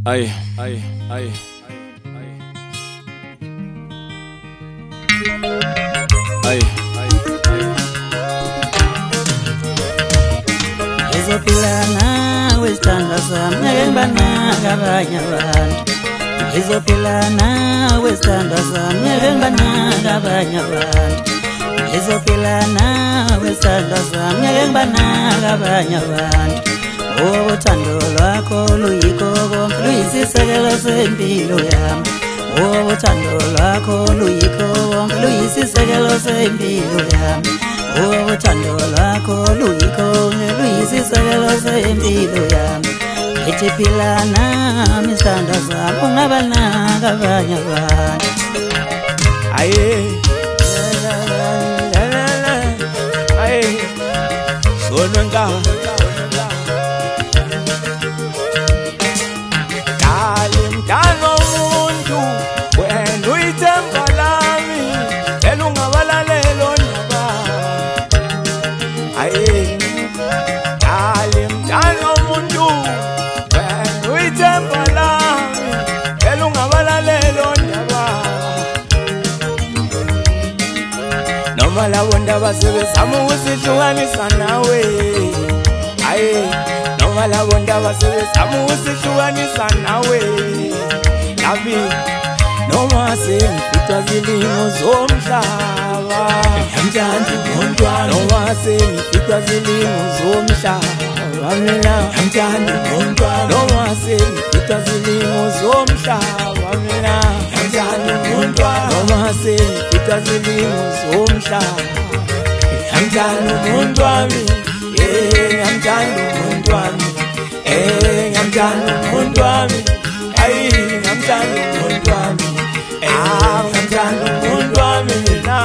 Ay, ay, ay, ay, ay, ay, ay. Izophilana wesithanda sami ngeke ngibanaka abanye abantu. Izophilana wesithanda sami ngeke ngibanaka abanye abantu. Izophilana wesithanda sami ngeke ngibanaka abanye abantu. Uthando lwakho luyikho konke, luyisisekelo sempilo yami. Uthando lwakho luyikho konke, luyisisekelo sempilo yami. Uthando lwakho luyikho konke, luyisisekelo sempilo yami. Ithi philana misithanda sami ungabanaka abanye abantu. Aye, aye, sonwenga mntana womuntu, wena uyithemba lami, ela ungabalalela ondaba. Aye, mntana womuntu, wena uyithemba lami, ela ungabalalela ondaba. Noma labo ndaba sebezama ukusihlukanisa nawe. Aye, noma labo ndaba sebezama ukusihlukanisa nawe. Labi noma sengifitwa zilimo zomhlaba, ngiyamthanda umuntu wami. Noma sengifitwa zilimo zomhlaba, mina ngiyamthanda umuntu wami. Noma sengifitwa zilimo zomhlaba, mina ngiyamthanda umuntu wami. Noma sengifitwa zilimo zomhlaba, ngiyamthanda umuntu wami. Ngiyamthanda umuntu wami. Ngiyamthanda umuntu wami. Ay, ngiyamthanda umuntu wami. Ngiyamthanda umuntu wami mina.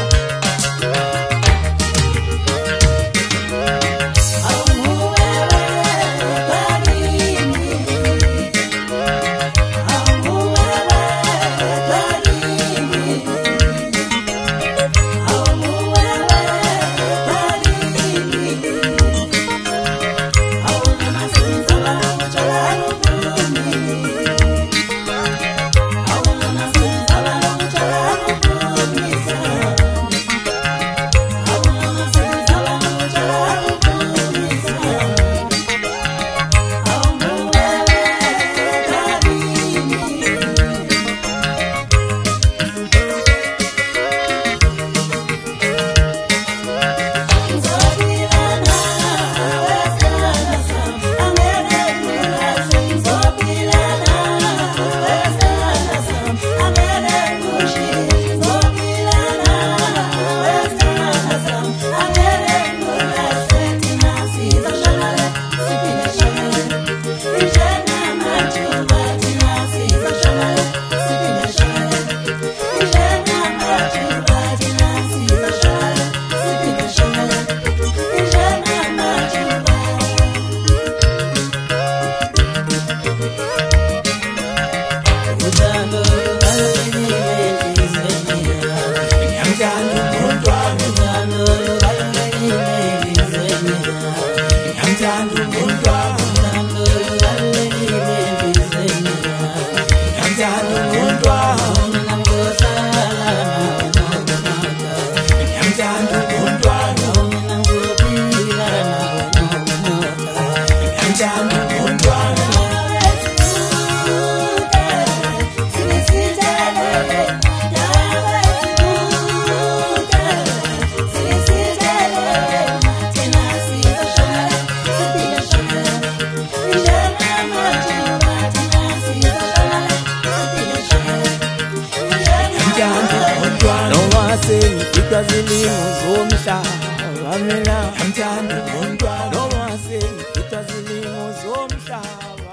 Noma sengifitwa zilimo zomhlaba, mina ngiyamthanda umuntu wami. Noma sengifitwa zilimo zomhlaba.